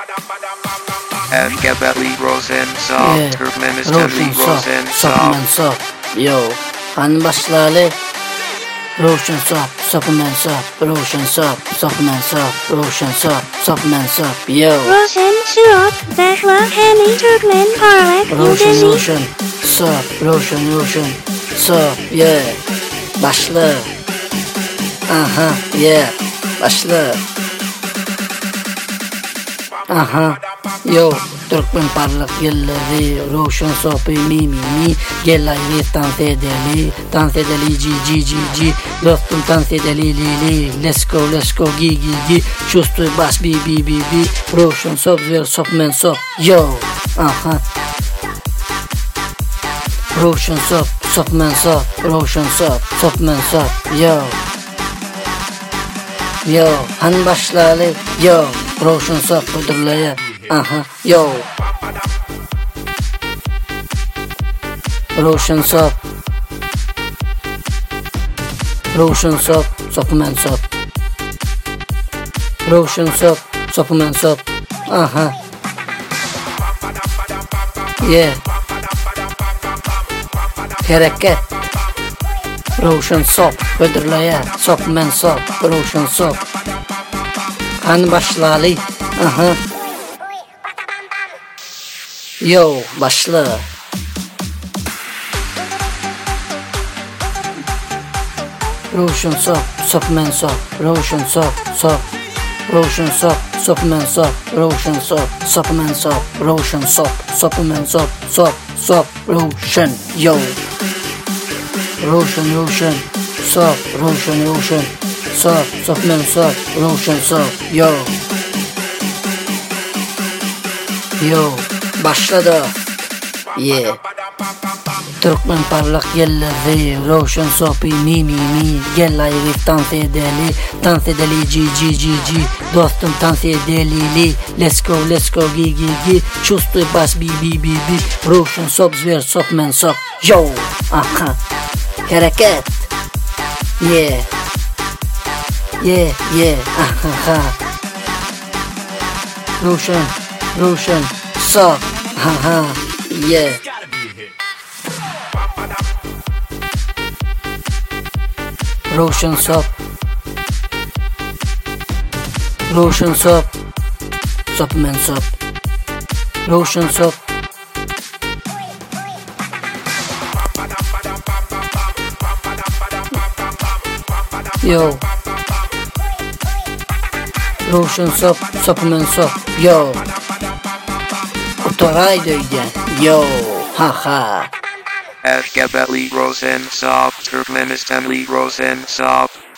Ergebeli Rosen Sop, Turkmenistanli Rosen Sop. Yo, han başlalı. Roshan Sop, Sopman Sop, Roshan Sop, Sopman Sop, Roshan Sop, Sopman Sop. Yo. Roshan Sop, Bahla Hani Turkmen Parlak Roshan Sop, Roshan Sop. Yeah. Başla. Aha, yeah. Başla. Aha, yo, Türkmen parlak yılları, Roshan Sop'u mi, gelayri dans edeli, ji, dostum dans edeli, li, let's go, gi, çustu bas, bi, Roshan Sop, ver Sopman Sop, yo, aha, Roshan Sop, Sopman Sop, Roshan Sop, Sopman Sop, yo, han başlalı, yo, Roshan Sop ödürleye, aha, yo. Roshan Sop, Sopman Sop. Roshan Sop, Sopman Sop, aha. Yeah. Hareket. Roshan Sop ödürleye, Sopman Sop, Roshan Sop. Han başlalı, aha. Yo, başla. Roshan Sop, Sopman Sop, Roshan Sop, Roshan Sop, Sopman Sop, Roshan Sop, Sopman Sop, Roshan Sop, Sopman Sop, Roshan, yo. Roshan, Sop, Roshan, Sop, Sopman Sop, Roshan Sop, yo. Yo, başladı. Yeah. Türkmen parlak yılları, Roshan Sop'u mi, gelayri dans edeli, ji, dostum dans edeli, let's go, gi, çustu bas, bi, Roshan Sop, ver Sopman Sop, yo, aha, hareket, yeah, aha, Roshan Sop, aha, yeah. Roshan Sop, Sopman Sop, Roshan Sop. Yo. Roshan Sop, Sopman Sop, yo. Otoray döyden, yo, haha. Ergebeli Rosen Sop, Turkmenistanli Rosen Sop.